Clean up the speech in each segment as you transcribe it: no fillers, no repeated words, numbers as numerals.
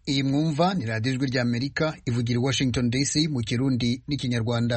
Iyi mwumva ni radiyo ijwi rya Amerika ivugira i Washington DC mu Kirundi n'Ikinyarwanda.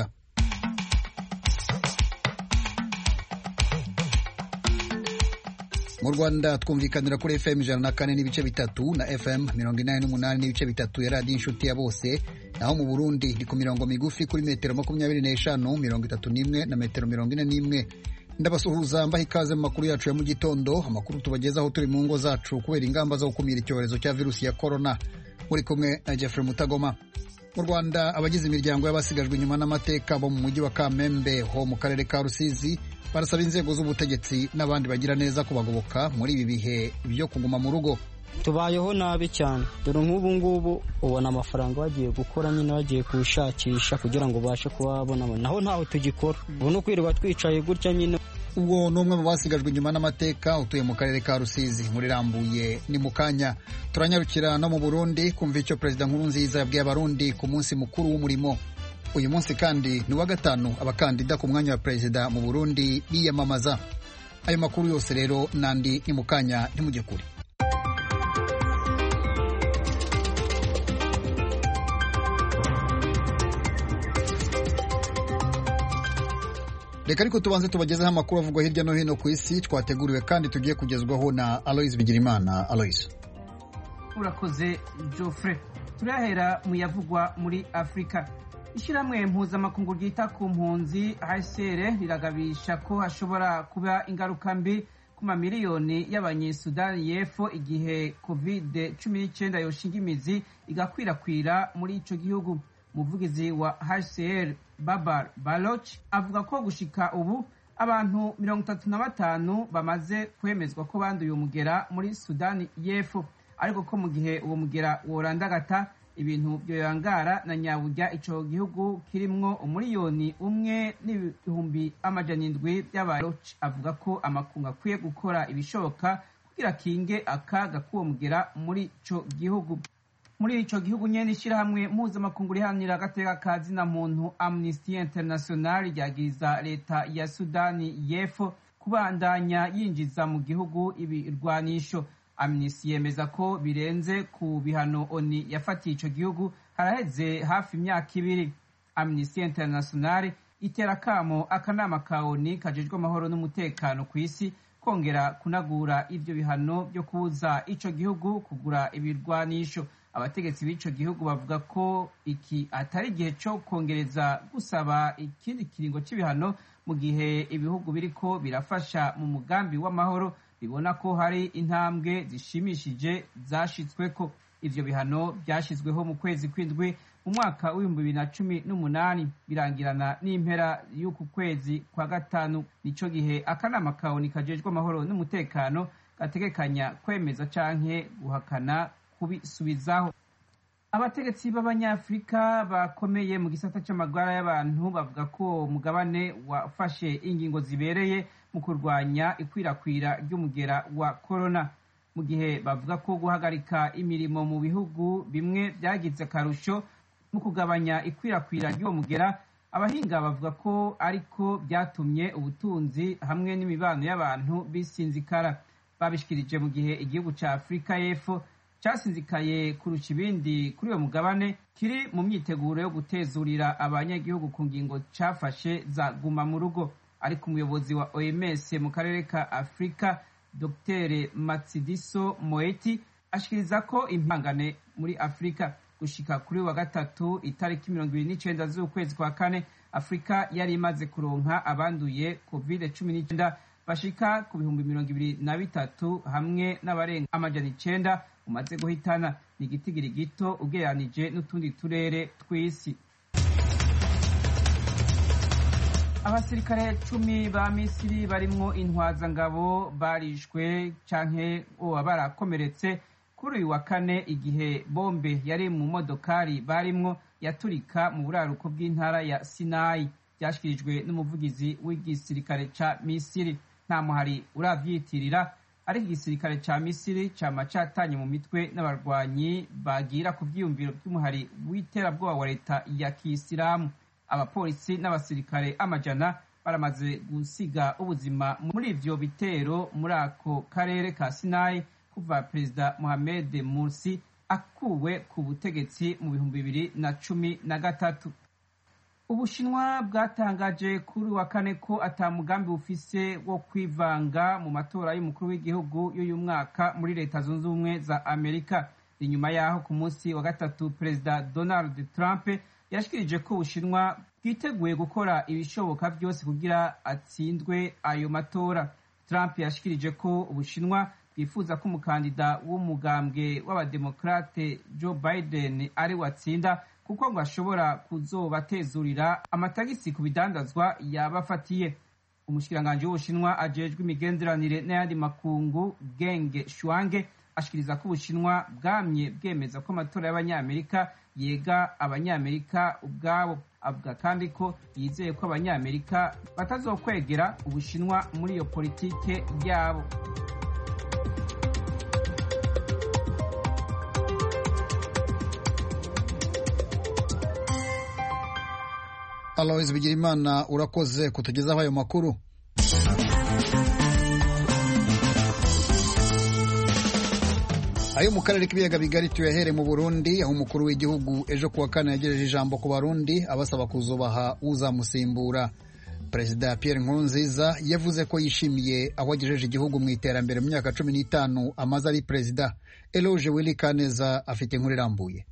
Mu Rwanda twumvikanira kuri FM 104 n'ibice bitatu na FM 88 n'ibice bitatu ya radiyo inshuti ya bose, naho mu Burundi ni ku mirongo migufi kuri metero 25, 31 na metero 41. Ndabasuhuza mbaha ikaze mu makuru yacu ya mu gitondo, amakuru tubagezaho turi mu ngo zacu kubera ingamba zo gukumira icyorezo cya virusi ya corona. Muri kumwe na Jeffrey Mutagoma. Mu Rwanda abagize imiryango y'abasigajwe inyuma n'amateka bo mu mujyi wa Kamembe ho mu karere ka Rusizi barasaba inzego z'ubutegetsi n'abandi bagira neza kubagoboka muri ibi bihe byo kuguma mu rugo. Tubayeho nabi cyane, dore nk'ubu ngubu ubona amafaranga bagiye gukora nyine bagiye kushakisha kugira ngo ubashe kubabona, naho ntaho tugikora, ubu no kwirirwa twicaye gutya nyine. Uwo ni umwe mu basigajwe inyuma n'amateka utuye mu karere ka Rusizi muri Rambuye. Ni mu kanya turanyarukira no mu Burundi kumva icyo Perezida Nkurunziza yabwiye abarundi ku munsi mukuru w'umurimo. Uyu munsi kandi ni wa gatanu abakandida ku mwanya wa perezida mu Burundi biyamamaza. Ayo makuru yose rero nandi ni mu kanya, ntimujye kure. Reka ariko tubanze tubagezeho amakuru avugwa hirya no hino ku isi twateguriwe kandi tugiye kugezwaho na Aloys Bigirimana. Aloys. Urakoze Geoffrey. Turahera mu yavugwa muri Afrika. Ishyirahamwe mpuzamakungu ryita ku mpunzi HCR riragabisha ko hashobora kuba ingaruka mbi ku mamiliyoni y'abanyesudani y'Epfo igihe COVID-19 yoshinga imizi igakwirakwira muri ico gihugu. Umuvugizi wa HCR Babar Baloch avuga ko gushika ubu abantu 35 bamaze kwemezwa ko banduye umugera muri Sudani y'Epfo, ariko ko mu gihe uwo mugera worandagata ibintu byoyangara na nyaburya ico gihugu kirimwo umuliyoni umwe n'ibihumbi amajana 7 by'abaroch. Avuga ko amakungu akwiye gukora ibishoboka kugira kinge akaga k'uwo mugera muri ico gihugu. Muri ico gihugu nyene ishirahamwe mpuzamakungu riharanira agateka ka zina muntu Amnesty International ryagiza leta ya Sudani y'Epfo kubandanya yinjiza mu gihugu ibirwanisho. Amnesty yemeza ko birenze ku bihano ONU yafatiye ico gihugu haraheze hafi imyaka 2. Amnesty International itera kamo akanama ka ONU kajejwe amahoro n'umutekano ku isi kongera kunagura ivyo bihano byo kubuza ico gihugu kugura ibirwanisho. Abategetsi b'ico gihugu bavuga ko iki atari igihe cyo kongereza gusaba ikindi kiringo c'ibihano mu gihe ibihugu biriko birafasha mu mugambi w'amahoro bibona ko hari intambwe zishimishije zashitsweko. Ivyo bihano byashizweho mu kwezi kw'indwi mu mwaka w'2018 birangirana n'impera y'uku kwezi kwa gatanu. Nico gihe akanama ka ONU kajejwe amahoro n'umutekano gategekanya kwemeza canke guhakana kubisubizaho. Abategetsi b'Abanyafrika bakomeye mu gisata c'amagara y'abantu bavuga ko mugabane wafashe ingingo zibereye mu kurwanya ikwirakwira ry'umugera wa corona, mu gihe bavuga ko guhagarika imirimo mu bihugu bimwe byagize akarusho mu kugabanya ikwirakwira ry'uwo mugera. Abahinga bavuga ko ariko byatumye ubutunzi hamwe n'imibano y'abantu bisinzikara. Babishikirije mu gihe igihugu ca Afrika y'Epfo casinzikaye kurusha ibindi kuri uwo mugabane kiri mu myiteguro yo gutezurira abanyagihugu ku ngingo cafashe za guma mu rugo. Ariko umuyobozi wa OMS mu karere ka Afrika Dr Matsidiso Moeti ashikiriza ko impangane muri Afrika gushika kuri wa gatatu itariki 29 z'ukwezi kwa kane Afrika yari imaze kuronka abanduye COVID-19 bashika ku 23,000 hamwe n'abarenga amajana 9 umaze guhitana. Ni igitigiri gito ugereranije n'utundi turere tw'isi. Abasirikare 10 ba Misiri barimwo intwazangabo barishwe canke barakomeretse kuri uyu wa kane igihe bombe yari mu modokari barimwo yaturika mu buraruko bw'intara ya Sinai. Byashikirijwe n'umuvugizi w'igisirikare ca Misiri. Nta muhari uravyitirira, ariko igisirikare ca Misiri cama catanye mu mitwe n'abarwanyi bagira ku vyiyumviro by'umuhari w'iterabwoba wa leta ya Kisilamu. Abapolisi n'abasirikare amajana baramaze gusiga ubuzima muri ivyo bitero muri ako karere ka Sinai kuva Perezida Mohamed Morsi akuwe ku butegetsi mu 2013. Ubushinwa bwatangaje kuri wa kane ko ata mugambi bufise wo kwivanga mu matora y'umukuru w'igihugu y'uyu mwaka muri Leta Zunze Ubumwe za Amerika. Inyuma yaho ku munsi wa gatatu Perezida Donald Trump yashikirije ko Ubushinwa bwiteguye gukora ibishoboka byose kugira atsindwe ayo matora. Trump yashikirije ko Ubushinwa bwifuza ko umukandida w'umugambwe w'abademokrate Joe Biden ari watsinda, kuko ngo ashobora kuzobatezurira amatagisi ku bidandazwa yabafatiye. Umushikiranganji w'Ubushinwa ajejwe imigenderanire n'ayandi makungu Geng Shuang ashikiriza ko Ubushinwa bwamye bwemeza ko amatora y'abanyamerika yega abanyamerika ubwabo. Avuga kandi ko yizeye ko abanyamerika batazokwegera Ubushinwa muri iyo politike yabo. Alois Bigirimana, urakoze kutugezaho ayo makuru. Ayo mu karere k'ibiyaga bigari tuyahere mu Burundi, aho umukuru w'igihugu ejo kuwa kane yagejeje ijambo ku Barundi abasaba kuzubaha uzamusimbura. Perezida Pierre Nkurunziza yavuze ko yishimiye aho agejeje igihugu mu iterambere mu myaka 15 amaze ari perezida. Eloge Willy Kaneza afite inkuru irambuye.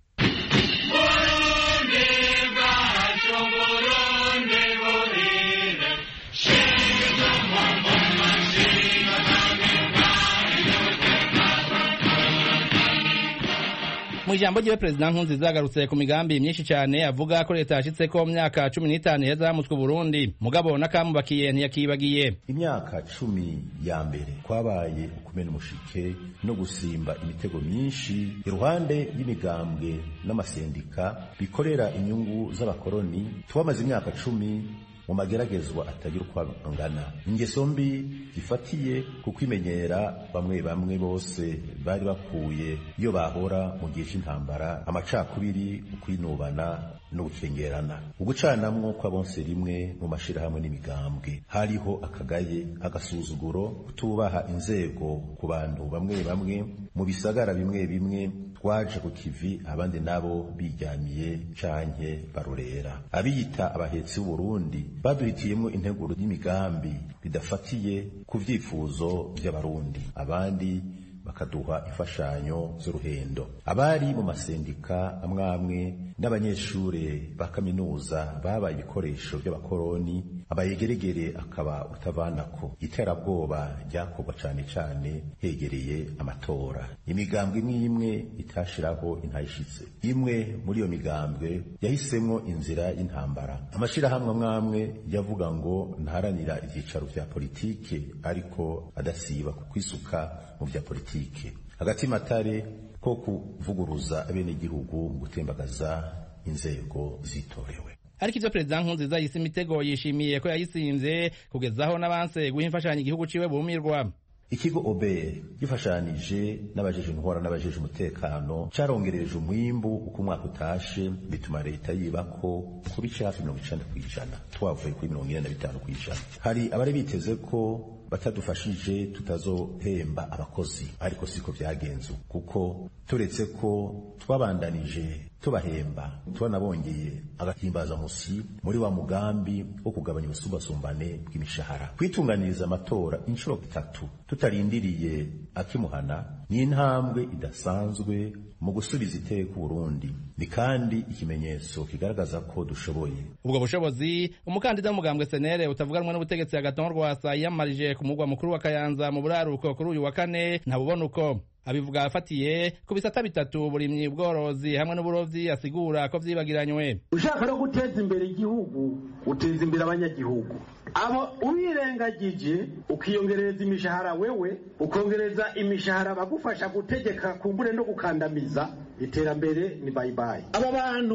Mu ijambo ryiwe Perezida Nkurunziza yagarutse ku migambi myinshi cyane avuga ko leta yashitseko mu myaka 15 yazamutswe Burundi, mugabo nakamubakiye ntiyakibagiye. Imyaka 10 ya mbere kwabaye ukumena umushike no gusimba imitego myinshi iruhande y'imigambwe n'amasendika bikorera inyungu z'abakoroni. Twamaze imyaka 10 mu mageragezwa atagira uko angana, ingeso mbi zifatiye ku kwimenyera bamwe bose bari bakuye iyo bahora mu gihe cy'intambara, amacakubiri, ukwinubana no gukengerana, ugucanamwo kw'abonse rimwe mu mashirahamwe n'imigambwe. Hariho akagaye, agasuzuguro, kutubaha inzego ku bantu bamwe mu bisagara bimwe twaje ku kivi, abandi nabo bijyamiye canke barorera. Abiyita abahetsi b'Uburundi baduhitiyemwo integuro y'imigambi bidafatiye ku vyifuzo by'abarundi, abandi bakaduha imfashanyo z'uruhendo. Abari mu masendika amwamwe n'abanyeshure ba kaminuza babaye ibikoresho by'abakoroni, abayegeregere akaba utavanako. Iterabwoba ryakorwa cane hegereye amatora. Imigambwe imwe itashiraho intayishitse. Imwe muri iyo migambwe yahisemwo inzira y'intambara. Amashirahamwe amwamwe yavuga ngo ntaharanira ivyicaro vya politike, ariko adasiba kwisuka mu vya politike. Agatimatare ko kuvuguruza abenegihugu mu gutembagaza inzego zitorewe. Ariko ivyo Perezida Nkurunziza yise imitego yishimiye ko yayisinze kugezaho n'abanse guha imfashanyo igihugu ciwe bumirwa. Ikigo OBR gifashanije n'abajeje intwara n'abajeje umutekano carongereje umwimbu uko umwaka utashe, bituma leta yibako ku bice hafi 90%, twavuye kuri 45%. Hari abari biteze ko batadufashije tutazohemba abakozi, ariko siko byagenze, kuko turetse ko twabandanije tubahemba, twanabongeye agahimbaza musi muri wa mugambi wo kugabanya ubusumbasumbane bw'imishahara. Kwitunganiriza amatora inshuro 3 tutarindiriye akimuhana ni intambwe idasanzwe mu gusubiza iteka Burundi, ni kandi ikimenyetso kigaragaza ko dushoboye. Ubwo bushobozi umukandida w'umugambwe senere utavuganwa n'ubutegetsi Agathon Rwasa yamarije ku mugwa mukuru wa Kayanza mu buraruko kuri uyu wa kane ntabubona uko. Abivuga afatiye ku bisata 3: burimyi, ubworozi hamwe n'uburovyi, asigura ko vyibagiranywe. Ushaka no guteza imbere igihugu uteza imbere abanyagihugu. Abo ubirengagije ukiyongereza imishahara wewe, ukongereza imishahara bagufasha gutegeka kumbure no gukandamiza, iterambere ni bye bye. Aba bantu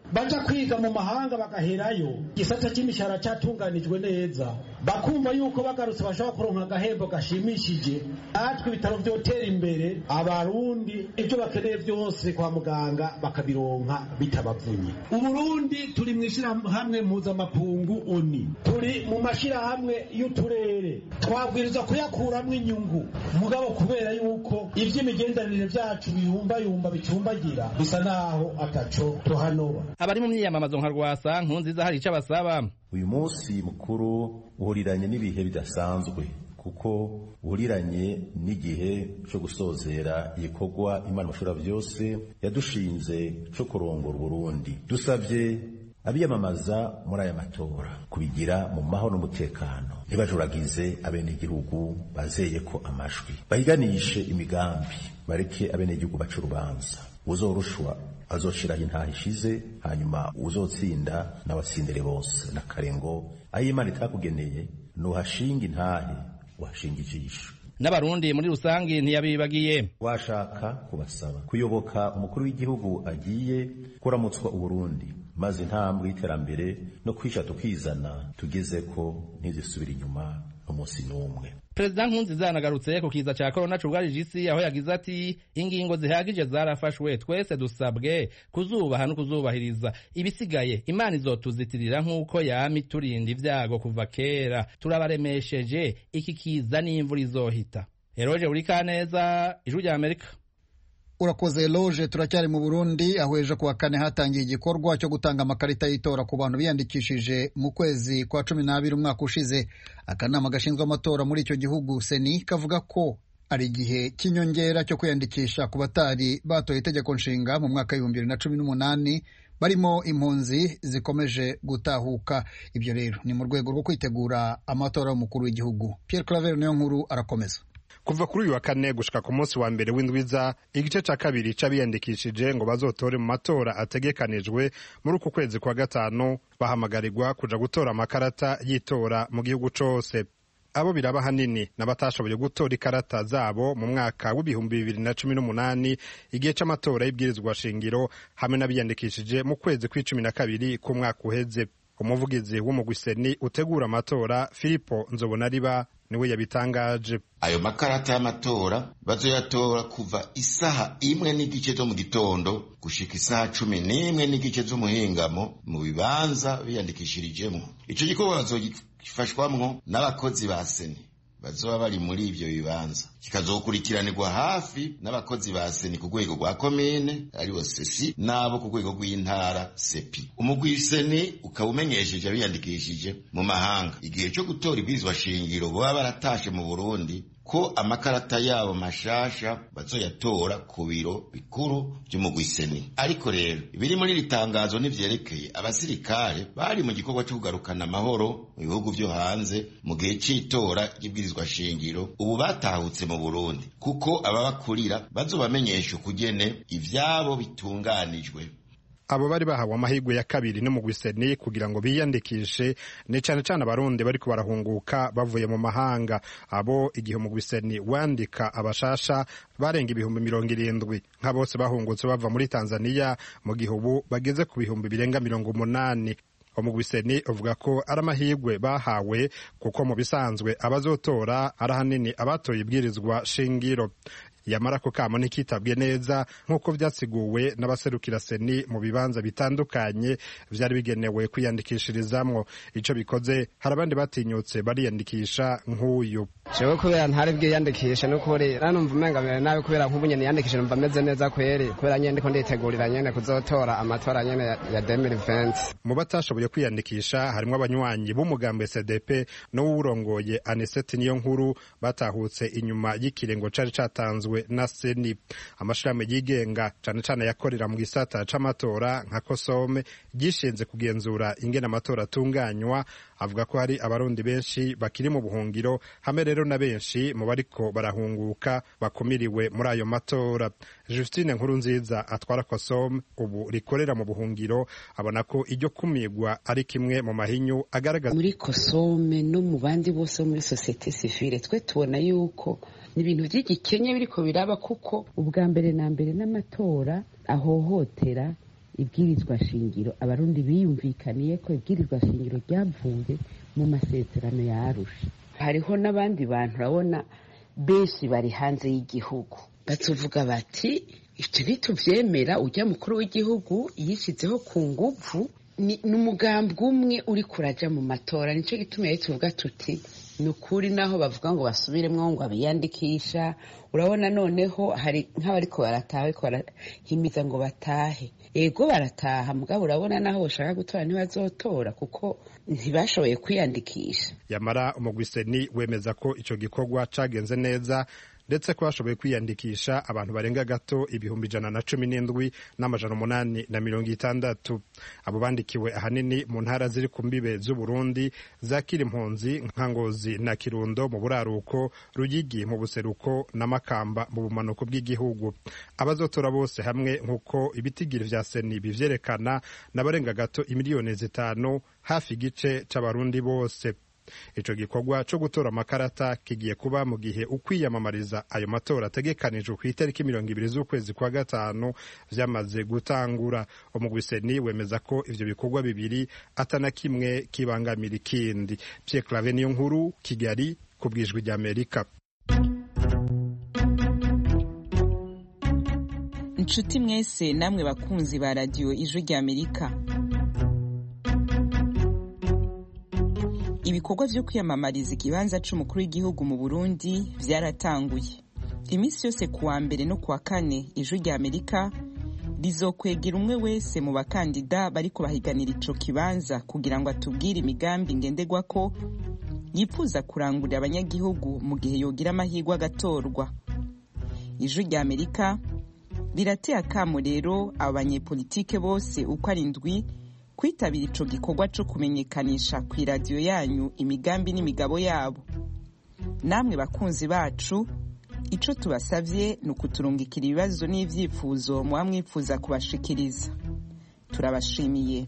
baja kwiga mu mahanga bagaherayo igisata cy'imishahara cyatunganijwe neza bakumva yuko bagarutse bashobora kuronka agahembo gashimishije natwe ibitaro vyotera imbere abarundi ibyo bakeneye byose kwa muganga bakabironka bitabavunye. Uburundi turi mu ishirahamwe mpuzamakungu ONU, turi mu mashirahamwe y'uturere, twabwiriza kuyakuramwo inyungu mugabo kubera yuko ivy'imigenderanire vyacu biyumbayumba bicumbagira bisa naho ataco tuhanoba. Abari mu myiyamamazo nka Rwasa Nkurunziza hari ico basaba. Uyu munsi mukuru uhuriranye n'ibihe bidasanzwe kuko uhuriranye n'igihe cyo gusozera igikorwa Imana Mushobora Byose yadushinze cyo kurongora Burundi. Dusavye abiyamamaza muri aya matora kubigira mu mahoro n'umutekano, ntibajuragize abenegihugu bazeye ko amajwi, bahiganishe imigambi, bareke abenegihugu baca urubanza. Uzorushwa azoshiraho intahe ishize, hanyuma uzotsinda n'abatsindire bose. N'akarengo aho Imana itakugeneye nuhashinga intahe washinga ijisho. N'abarundi muri rusangi ntiyabibagiye. Washaka kubasaba kuyoboka umukuru w'igihugu agiye kuramutswa Uburundi, maze intambwe y'iterambere no kwisha tukizana tugeze ko ntizisubira inyuma umunsi n'umwe. Perezida Nkurunziza yanagarutse ku kiza cya corona cugarije isi, aho yagize ati ingingo zihagije zarafashwe, twese dusabwe kuzubaha no kuzubahiriza, ibisigaye Imana izotuzitirira nk'uko yami turinda ibyago kuva kera. Turabaremesheje iki kiza n'imvura izohita. Eroje Urikaneza, Ijwi rya Amerika. Urakoze Eloge. Turacyari mu Burundi, aho ejo kuwa kane hatangiye igikorwa cyo gutanga amakarita y'itora ku bantu biyandikishije mu kwezi kwa 12 umwaka ushize. Akanama gashinzwe amatora muri icyo gihugu Seni kavuga ko ari igihe cy'inyongera cyo kwiyandikisha ku batari batoye itegeko nshinga mu mwaka 2018 barimo impunzi zikomeje gutahuka. Ibyo rero ni mu rwego rwo kwitegura amatora y'umukuru w'igihugu. Pierre Claver niyo nkuru arakomeza. Kuva kuri uyu wa kane gushika ku munsi wa mbere w'indwiza, igice ca kabiri c'abiyandikishije ngo bazotore mu matora ategekanijwe muri uku kwezi kwa gatanu bahamagarirwa kuja gutora amakarata y'itora mu gihugu cose. Abo biraba hanini n'abatashoboye gutora ikarata zabo mu mwaka w'ibihumbi 2018 igihe c'amatora y'ibwirizwa shingiro, hamwe n'abiyandikishije mu kwezi kw'icumi ku mwaka uheze. Umuvugizi w'umugwi Seni utegura amatora Filipo Nzobonariba niwe yabitangaje. Ayo makarata y'amatora bazoyatora kuva isaha 1:00 zo mu gitondo gushika isaha 11:00 zo muhingamo mu bibanza biyandikishirijemo. Ico gikorwa bazogifashwamwo n'abakozi ba Seni bazoba bari muri ivyo bibanza, kikazokurikiranirwa hafi n'abakozi ba Seni ku rwego rwa komine aribo sesi nabo ku rwego rw'intara sepi. Umugwi Seni ukawumenyesheje abiyandikishije mu mahanga igihe cyo gutora ibwirizwa shingiro baba baratashe mu Burundi ko amakarata yabo mashasha bazoyatora ku biro bikuru by'umugwi Seni. Ariko rero ibiri muri ritangazo nivyerekeye abasirikare bari mu gikorwa cyo kugarukana amahoro mu bihugu byo hanze mu gihe c'itora y'ibwirizwa shingiro, ubu batahutse mu Burundi kuko ababakurira bazobamenyesha ukugene ivyabo bitunganijwe. Abo bari bahawe amahirwe ya kabiri n'umugwi Seni kugira ngo biyandikishe ni cane cane abarundi bariko barahunguka bavuye mu mahanga. Abo igihe umugwi Seni wandika abashasha barenga 70,000 nka bose bahungutse bava muri Tanzania, mu gihe ubu bageze ku 80,000. Umugwi Seni uvuga ko ari amahirwe bahawe kuko mu bisanzwe abazotora ari hanini abatoye ibwirizwa shingiro. Yamara ko kamo ntikitabwe neza nk'uko vyasiguwe n'abaserukira Seni mu bibanza bitandukanye vyari bigenewe kwiyandikishirizamwo. Ico bikoze hari abandi batinyutse bariyandikisha nk'uyu. Jewe kubera ntari bwiyandikisha no kubera numva umenga mbere nawe kubera nk'ubunye niyandikisha numva meze neza kweri kubera nyene ndiko nditegurira nyene kuzotora amatora nyene ya 2020. Mu batashoboye kwiyandikisha harimo abanywanyi b'umugambi SDP no wurongoye Anisette niyo nkuru batahutse inyuma y'ikirengo cari catanzwe na Seni. Amashirahamwe yigenga cane cane yakorera mu gisata c'amatora nka Kosome gishinze kugenzura ingene amatora atunganywa avuga ko hari abarundi benshi bakiri mu buhungiro, hamwe rero na benshi mu bariko barahunguka bakumiriwe muri ayo matora. Justine Nkurunziza atwara Kosome ubu rikorera mu buhungiro abona ko iryo kumigwa ari kimwe mu mahinyu agaragaza muri Kosome no mu bandi bose muri societe civile. Twe tubona yuko ni ibintu by'igikenye biriko biraba kuko ubwa mbere na mbere n'amatora ahohotera ibwirizwa shingiro abarundi biyumvikaniye ko ibwirizwa shingiro ryavuye mu masezerano ya Arusha. Hariho n'abandi bantu urabona benshi bari hanze y'igihugu batuvuga bati ivyo ntituvyemera, ujya mukuru w'igihugu yishizeho ku nguvu, ni umugambi umwe uri kuraja mu matora. Nico gituma tuvuga tuti nukuri naho bavuga ngo basubiremwo ngo abiyandikisha, urabona noneho hari nk'abariko barataha ariko barahimiza ngo batahe. Ego barataha mugabo urabona naho bashaka gutora ntibazotora kuko ntibashoboye kwiyandikisha. Yamara umugwiseni wemeza ko ico gikorwa cagenze neza ndetse ko bashoboye kwiyandikisha abantu barenga gato 117,860. Abo bandikiwe ahanini mu ntara ziri ku mbibe z'u Burundi zakira impunzi nka Ngozi na Kirundo mu buraruko, Ruyigi mu buseruko na Makamba mu bumanuko bw'igihugu. Abazotora bose hamwe nkuko ibitigiri vya seni bivyerekana n'abarenga gato 5,000,000, hafi igice c'abarundi bose. Ico gikorwa cyo gutora amakarata kigiye kuba mu gihe ukwiyamamariza ayo matora ategekanijwe ku itariki 20 z'ukwezi kwa gatanu vyamaze gutangura. Umugwiseni wemeza ko ivyo bikorwa bibiri atana kimwe kibangamira ikindi. Pierre Claver niyo nkuru, Kigali, ku bwijwi rya Amerika. Inshuti mwese namwe bakunzi ba radio Ijwi rya Amerika, ibikorwa vyo kwiyamamariza ikibanza c'umukuru w'igihugu mu Burundi vyaratanguye. Imisi yose kuwa mbere no kuwa kane Ijwi rya Amerika rizokwegera umwe wese mu bakandida bariko bahiganira ico kibanza kugira ngo atubwire imigambi ngenderwako yifuza kurangurira abanyagihugu mu gihe yogira amahirwe agatorwa. Ijwi rya Amerika rirateye akamo rero abanyepolitike bose uko ari 7 kwitabira ico gikorwa cyo kumenyekanisha ku radio yanyu imigambi n'imigabo yabo. Namwe bakunzi bacu, ico tubasavye ni ukuturungikira ibibazo n'ivyifuzo muba mwifuza kubashikiriza. Turabashimiye.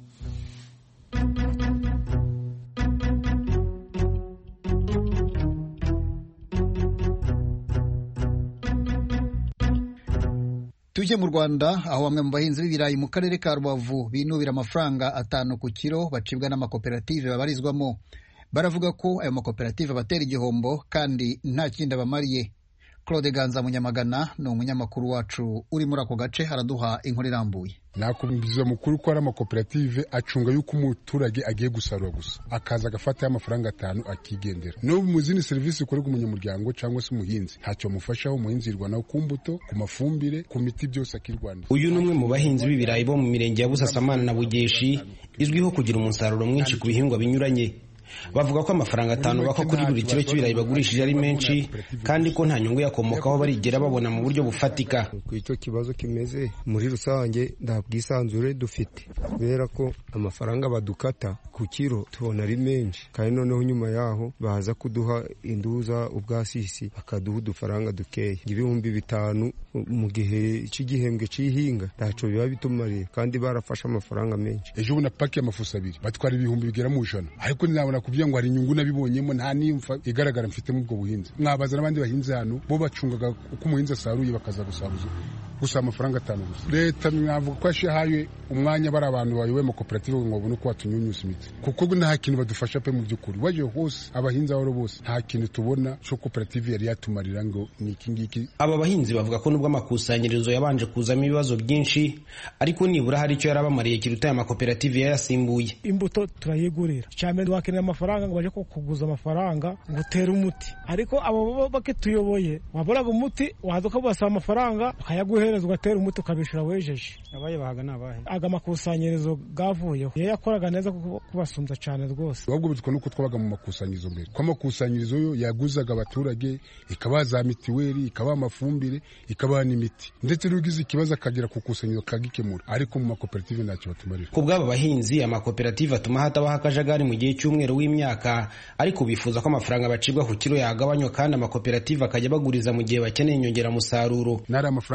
Tuje mu Rwanda aho bamwe mu bahinzi b'ibirayi mu karere ka Rubavu binubira amafaranga 5 ku kilo bacibwa n'amakoperative babarizwamo. Baravuga ko ayo makoperative batera igihombo kandi nta kindi abamariye. Claude Ganza Munyamagana ni umunyamakuru wacu uri muri ako gace, araduha inkuru irambuye. Nakumbiza mukuru ko ari amakoperative acunga yuko umuturage agiye gusarura gusa akaza agafata y'amafaranga 5 akigendera. No mu zindi serivisi ikorerwa umunyamuryango cyangwa se umuhinzi ntacyo mufashaho. Umuhinzi irwana ku mbuto, ku mafumbire, ku miti byose akirwana. Uyu numwe mu bahinzi b'ibirayi bo mu mirenge ya Busasamana na Bugeshi izwiho kugira umusaruro mwinshi ku bihingwa binyuranye. Bavuga ko amafaranga 5 bako kuri buri kilo cy'ibirayi bagurishije ari menshi kandi ko nta nyungu yakomokaho barigera babona mu buryo bufatika. Ku icyo kibazo kimeze muri rusange nda bwisanzure dufite kubera ko amafaranga badukata ku kilo tubona ari menshi kandi noneho nyuma yaho baza kuduha induza ubwasisi bakaduha udufaranga dukeye 5,000 mu gihe cy'igihembwe cy'ihinga ntaco biba bitumariye kandi barafasha amafaranga menshi. Ejo buna paki y'amafuso 2 batwara 1,000 bigera mu ijana ariko nabona kubya ngo hari inyungu nabibonyemo nta nimfa igaragara mfite mu bwo buhinzi. Mwabaza n'abandi bahinzi hano bo bacungaga uko umuhinzi asaruye bakaza gusaruza gusa amafaranga 5 gusa. Leta mwavuga ko ashahaye umwanya bari abantu bayoboye mu koperative ngo babone ko batunyunyusa imiti kuko nta kintu badufasha pe mu by'ukuri. Waje hose abahinzi abo bose nta kintu tubona cyo koperative yari yatumarira ngo ni ikingiki. Aba bahinzi bavuga ko nubwo amakusanyirizo yabanje kuzamo ibibazo byinshi ariko nibura hari icyo yarabamariye kiruta ya makoperative yayasimbuye. Imbuto turayigurira cyane wakenera amafaranga ngo baje kuguza amafaranga ngo utere umuti ariko abo bakituyoboye waboraga umuti waduka basa amafaranga akayaguhereza ugatera umuti ukabishura wejeje. Abaye bahaga nabahe aga makusanyirizo gavuyeho yakoraga neza kubasumza cyane rwose. Ahubwo bitwa nuko twabaga mu makusanyirizo mbere kwa makusanyirizo yo yaguzaga abaturage ikabaza mitiweli ikaba amafumbire ikaba n'imiti ndetse rugize ikibazo akagira kukusanyirizo kagikemura ariko mu makoperative ntacyo batumarira. Ku bw'aba bahinzi amakoperative atuma hatabaho akajagari mu gihe cy'umwero w'imyaka ariko bifuza ko amafaranga bacibwa ku kilo yagabanywa kandi amakoperative akajya baguriza mu gihe bakeneye inyongera musaruro. Nari amafaranga tubona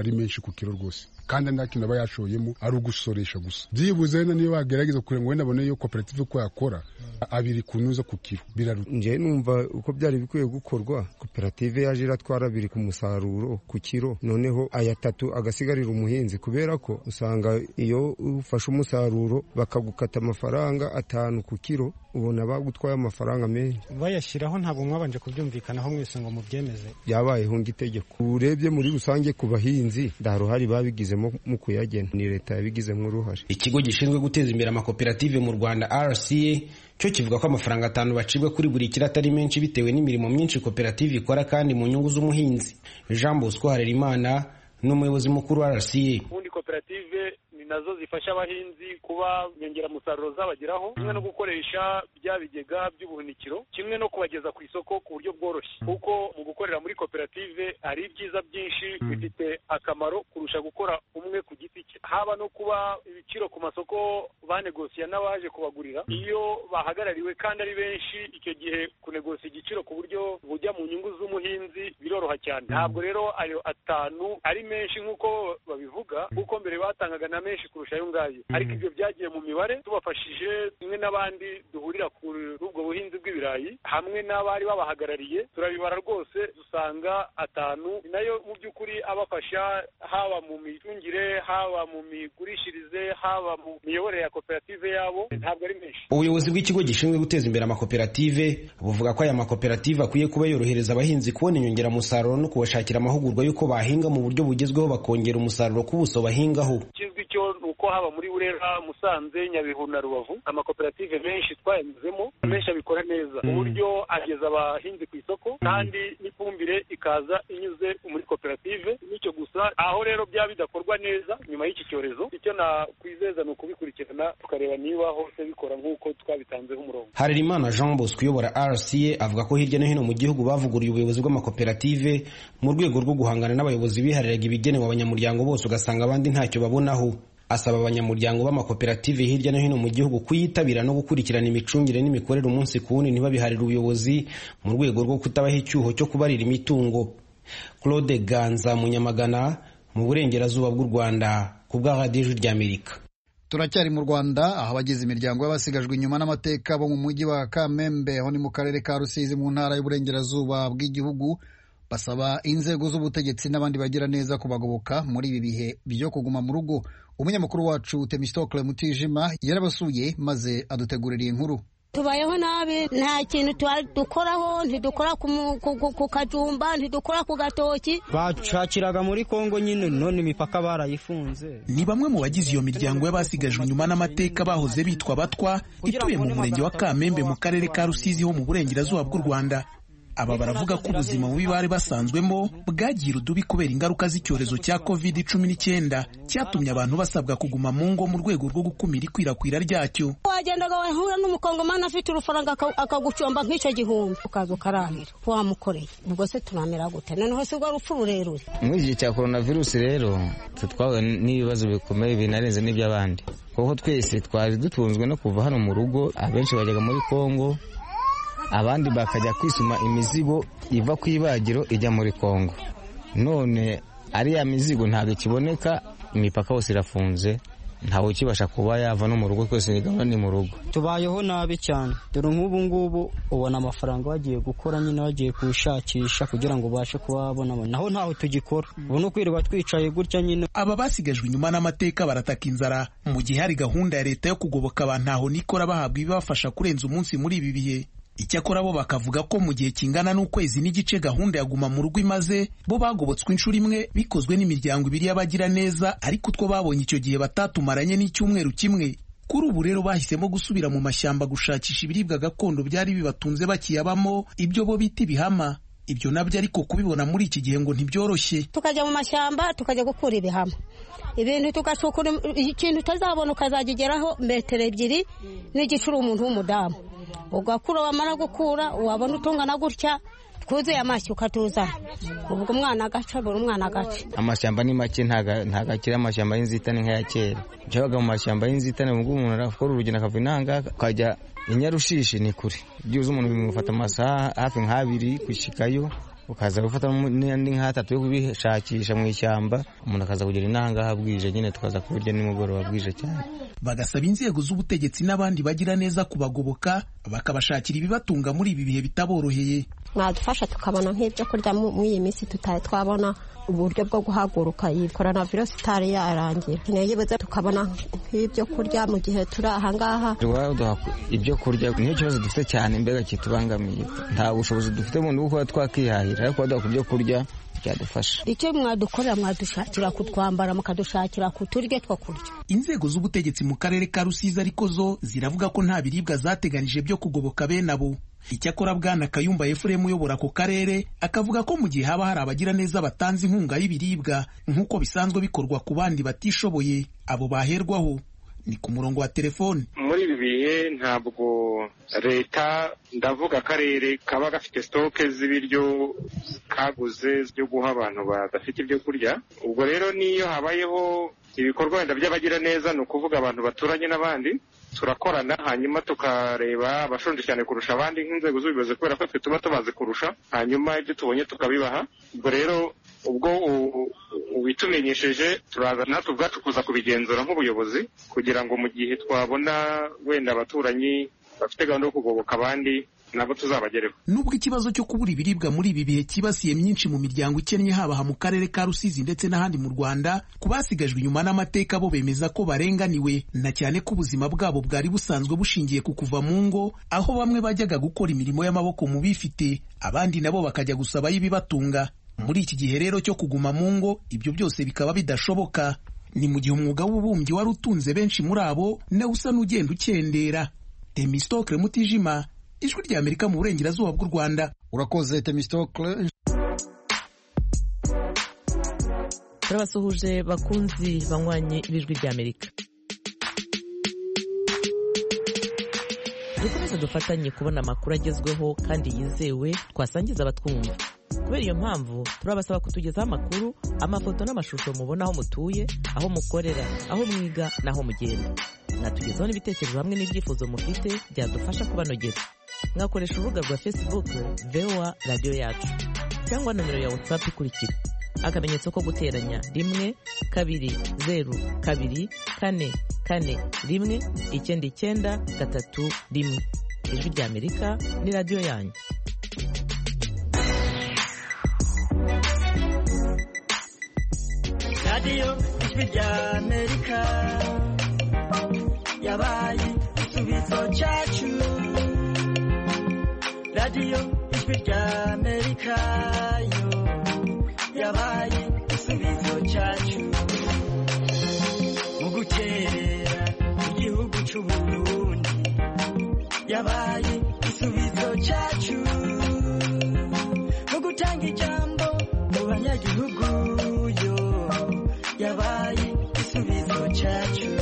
ari menshi ku kiro rwose, kandi nta kintu aba yashoyemo ari ugusoresha gusa. Byibuze wenda niyo wagerageza kureba ngo wenda abone iyo koperative ko yakora abiri kunuza ku kiro biraruta. Nje numva uko byari bikwiye gukorwa, koperative yaje iratwara abiri ku musaruro ku kiro, noneho aya 3 agasigarira umuhinzi, kubera ko usanga iyo ufashe umusaruro bakagukata amafaranga 5 ku kiro, ubona bagutwaye amafaranga menshi. Bayashyiraho ntabwo mwabanje kubyumvikanaho mwese ngo mubyemeze? Byabayeho ng'itegeko. Urebye muri rusange ku bahinzi ndaruhari babigizemo mu kuyagena, ni leta yabigizemo uruhare. Ikigo gishinzwe guteza imbere amakoperative mu Rwanda RCA cyo kivuga ko amafaranga 5 bacibwa kuri buri kiro atari menshi bitewe n'imirimo myinshi koperative ikora kandi mu nyungu z'umuhinzi. Jean Bosco Harerimana n'umuyobozi mukuru wa RCA. Ubundi koperative nazo zifasha abahinzi kuba nyongeramusaruro zabageraho, kimwe no gukoresha bya bigega by'ubuhunikiro, kimwe no kubageza ku isoko ku buryo bworoshye, kuko mu gukorera muri koperative hari ibyiza byinshi bifite akamaro kurusha gukora umwe ku giti cye, haba no kuba ibiciro ku masoko banegosiya n'abaje kubagurira. Iyo bahagarariwe kandi ari benshi, icyo gihe kunegosiya igiciro ku buryo bujya mu nyungu z'umuhinzi biroroha cyane. Ntabwo rero ayo 5 ari menshi nk'uko babivuga, kuko mbere batangaga na menshi kurusha ayo ngayo, ariko ibyo byagiye mu mibare tubafashije kimwe n'abandi duhurira kuri ubwo buhinzi bw'ibirayi hamwe n'abari babahagarariye, turabibara rwose dusanga 5 nayo mu by'ukuri abafasha haba mu mitungire, haba mu migurishirize, haba mu miyoborere ya koperative yabo, ntabwo ari menshi. Ubuyobozi bw'ikigo gishinzwe guteza imbere amakoperative buvuga ko aya makoperative akwiye kuba yorohereza abahinzi kubona inyongeramusaruro no kubashakira amahugurwa y'uko bahinga mu buryo bugezweho bakongera umusaruro ku buso bahingaho. Ikizwi cyo nuko haba muri Burera, Musanze, Nyabihu na Rubavu amakoperative menshi twayanyuzemo, menshi abikora neza mu buryo ageza abahinzi ku isoko, kandi n'ifumbire ikaza inyuze muri koperative. Nicyo gusa, aho rero byaba bidakorwa neza nyuma y'iki cyorezo, icyo nakwizeza ni ukubikurikirana tukareba niba hose bikora nk'uko twabitanzeho umurongo. Harerimana Jean Bosco uyobora RCA avuga ko hirya no hino mu gihugu bavuguriye ubuyobozi bw'amakoperative mu rwego rwo guhangana n'abayobozi bihariraga ibigenewe abanyamuryango bose ugasanga abandi ntacyo babonaho. Asaba abanyamuryango b'amakoperative hirya no hino mu gihugu kuyitabira no gukurikirana imicungire n'imikorere umunsi ku wundi, ntibabiharire ubuyobozi mu rwego rwo kutabaha icyuho cyo kubarira imitungo. Claude Ganza Munyamagana mu burengerazuba bw'u Rwanda ku bwa Radio Ijwi ry'Amerika. Turacyari mu Rwanda, aho abagize imiryango y'abasigajwe inyuma n'amateka bo mu mujyi wa Kamembe aho ni mu karere ka Rusizi mu ntara y'uburengerazuba bw'igihugu basaba inzego z'ubutegetsi n'abandi bagira neza kubagoboka muri ibi bihe byo kuguma mu rugo. Umunyamakuru wacu Temistokle Mutijima yarabasuye maze adutegurira inkuru. Tubayeho nabi, nta kintu dukoraho, ntidukora ku kajumba, ntidukora ku gatoki. Bacakiraga muri Kongo nyine, none imipaka barayifunze. Ni bamwe mu bagize iyo miryango y'abasigajwe inyuma n'amateka bahoze bitwa Batwa, ituye mu murenge wa Kamembe mu karere ka Rusizi ho mu burengerazuba bw'u Rwanda. Aba baravuga ko ubuzima bubi bari basanzwemo bwagiye urudubi kubera ingaruka z'icyorezo cya COVID-19 cyatumye abantu basabwa kuguma mu ngo mu rwego rwo gukumira ikwirakwira ryacyo. Wagendaga wahura n'umukongomani afite urufaranga akagucomba nk'icyo gihumbi ukaza ukarahira wamukoreye, ubwo se tunamera gute? Noneho si rwo rupfu rurerure. Muri iki cya coronavirus rero twahuye n'ibibazo bikomeye binarenze n'iby'abandi, kuko twese twari dutunzwe no kuva hano mu rugo. Abenshi bajyaga muri Kongo, abandi bakajya kwisuma imizigo iva ku ibagiro ijya muri Kongo. None ariya mizigo ntabwo ikiboneka, imipaka yose irafunze, ntawe ukibasha kuba yava no mu rugo, twese ni mu rugo. Tubayeho nabi cyane, dore nk'ubu ngubu ubona amafaranga wagiye gukora nyine wagiye kushakisha kugira ngo ubashe kubabona, naho ntaho tugikora, ubu no kwirirwa twicaye gutya nyine. Aba basigajwe inyuma n'amateka barataka inzara mu gihe hari gahunda ya leta yo kugoboka abantu aho nikora bahabwa ibibafasha kurenza umunsi muri ibi bihe. Icyakora bo bakavuga ko mu gihe kingana n'ukwezi n'igice gahunda ya guma mu rugo imaze, bo bagobotswe inshuro imwe bikozwe n'imiryango ibiri y'abagira neza, ariko utwo babonye icyo gihe batatumaranye n'icyumweru kimwe. Kuri ubu rero bahisemo gusubira mu mashyamba gushakisha ibiribwa gakondo byari bibatunze bakiyabamo, ibyo bo bita ibihama. Ibyo nabyo ariko kubibona muri iki gihe ngo ntibyoroshye. Tukajya mu mashyamba tukajya gukura ibihama, ibintu tugashukura ikintu utazabona ukazagigeraho metero 2 n'igicuru umuntu w'umudamu, ugakura wamara gukura wabona utungana gutya twuzuye amashyi ukatuzana, ubwo umwana agaca buri umwana agaca. Amashyamba ni make, ntagakira amashyamba y'inzitane nk'aya kera. Cyabaga mu mashyamba y'inzitane ubwo umuntu arakora urugendo akava inanga akajya Inyarushishi ni kure, byuze umuntu bimufata amasaha hafi nk'2 kwishikayo, ukaza gufata n'indi nk'atatu yo kubishakisha mu ishyamba, umuntu akaza kugira inangaha bwije, nyine tukaza kubirya nimugoroba bwije cyane. Bagasaba inzego z'ubutegetsi n'abandi bagira neza kubagoboka bakabashakira ibibatunga muri ibi bihe bitaboroheye. Mwadufasha tukabona nk'ibyo kurya mu iyi minsi tutari twabona uburyo bwo guhaguruka iyi coronavirus itari yarangira. Niyibuze tukabona nk'ibyo kurya mu gihe turi ahangaha. Ibyo kurya niyo kibazo dufite cyane, mbega kitubangamiye. Nta bushobozi dufite mu gukora twakihahira, ariko baduha ibyo kurya byadufasha. Icyo mwadukorera mwadushakira kutwambara, mukadushakira kuturya two kurya. Inzego z'ubutegetsi mu karere ka Rusizi ariko zo ziravuga ko nta biribwa zateganije byo kugoboka bene abo. Icyakora Bwana Kayumba Efuremu uyobora ako karere akavuga ko mu gihe haba hari abagira neza batanze inkunga y'ibiribwa nk'uko bisanzwe bikorwa ku bandi batishoboye, abo baherwaho. Ni ku murongo wa telefone. Muri ibi bihe ntabwo leta, ndavuga akarere, kaba gafite stoke z'ibiryo kaguze byo guha abantu badafite ibyo kurya. Ubwo rero niyo habayeho ibikorwa wenda by'abagira neza, ni ukuvuga abantu baturanye n'abandi, turakorana hanyuma tukareba abashonje cyane kurusha abandi nk'inzego z'ubuyobozi, kubera ko twe tuba tubazi kurusha, hanyuma ibyo tubonye tukabibaha. Ubwo rero ubwo ubitumenyesheje turaza natwe ubwacu kuza kubigenzura nk'ubuyobozi, kugira ngo mu gihe twabona wenda abaturanyi bafite gahunda yo kugoboka abandi nabo tuzabagereho. Nubwo ikibazo cyo kubura ibiribwa muri ibi bihe kibasiye myinshi mu miryango ikennye, haba mu karere ka Rusizi ndetse n'ahandi mu Rwanda, ku basigajwe inyuma n'amateka bo bemeza ko barenganiwe, na cyane ko ubuzima bwabo bwari busanzwe bushingiye ku kuva mu ngo, aho bamwe bajyaga gukora imirimo y'amaboko mu bifite, abandi nabo bakajya gusabayo ibibatunga. Muri iki gihe rero cyo kuguma mu ngo, ibyo byose bikaba bidashoboka. Ni mu gihe umwuga w'ububumbyi wari utunze benshi muri abo nawe usa n'ugenda ukendera. Temistokle Mutijima, Ijwi ry'Amerika mu burengerazuba bw'u Rwanda. Urakoze Temistokle. Turabasuhuje bakunzi banywanyi b'Ijwi ry'Amerika. Dukomeze dufatanye kubona amakuru agezweho kandi yizewe twasangiza abatwumva. Kubera iyo mpamvu turabasaba kutugezaho amakuru, amafoto n'amashusho mubona aho mutuye, aho mukorera, aho mwiga n'aho mugenda. Mwatugezaho n'ibitekerezo hamwe n'ibyifuzo mufite byadufasha kubanogera. Mwakoresha urubuga rwa Facebook VOA Radio Yacu, cyangwa nomero ya WhatsApp ikurikira: akamenyetso ko guteranya 1 2 0 2 4 4 1 9 3 1. Ijwi ry'Amerika ni radio yanyu. Radio Ijwi ry'Amerika yabaye igisubizo cyacu. Radio Ijwi ry'Amerika yo yabaye igisubizo cyacu. Mu guterera igihugu cy'u Burundi yabaye igisubizo cyacu. Mu gutanga ijambo mu banyagihugu yo yabaye igisubizo cyacu.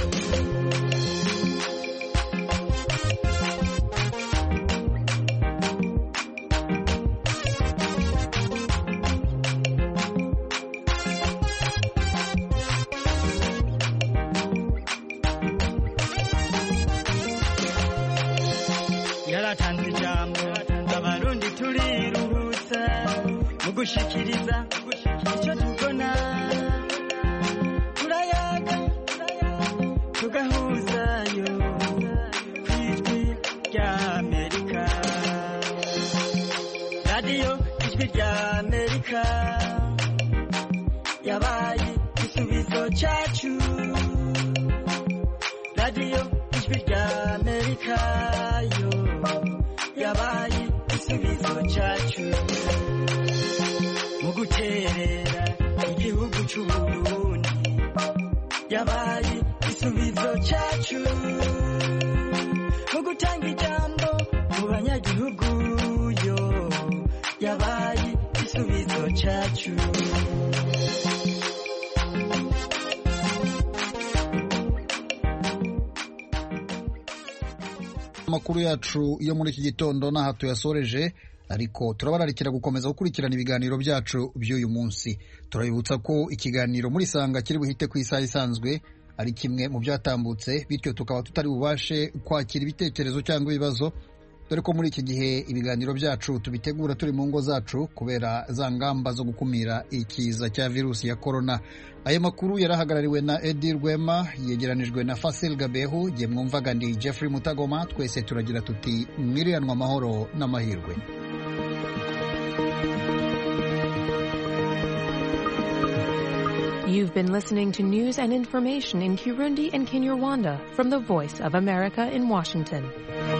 Yaratanze ijambo abarundi turiruhutsa mu gushikiriza icyo tubona. Turayaga tugahuzayo ku Ijwi ry'Amerika. Radio Ijwi ry'Amerika yabaye igisubizo cyacu. Radio Ijwi ry'Amerika yo yabaye igisubizo cyacu. Mu guterera igihugu cy'u Burundi yabaye igisubizo cyacu. Mu gutanga ijambo mu banyagihugu yo yabaye igisubizo cyacu. Amakuru yacu yo muri iki gitondo n'aha tuyasoreje, ariko turabararikira gukomeza gukurikirana ibiganiro byacu by'uyu munsi. Turabibutsa ko ikiganiro muri Sanga kiri buhite ku isaha isanzwe ari kimwe mu byatambutse, bityo tukaba tutari bubashe kwakira ibitekerezo cyangwa ibibazo dore ko muri iki gihe ibiganiro byacu tubitegura turi mu ngo zacu kubera za ngamba zo gukumira ikiza cya virusi ya korona. Ayo makuru yarahagarariwe na Edi Rwema, yegeranijwe na Fasil Gabehu, jye mwumvaga ndi Jeffrey Mutagoma. Twese turagira tuti mwiriranwa amahoro n'amahirwe. You've been listening to news and information in Kirundi and Kinyarwanda from the Voice of America in Washington.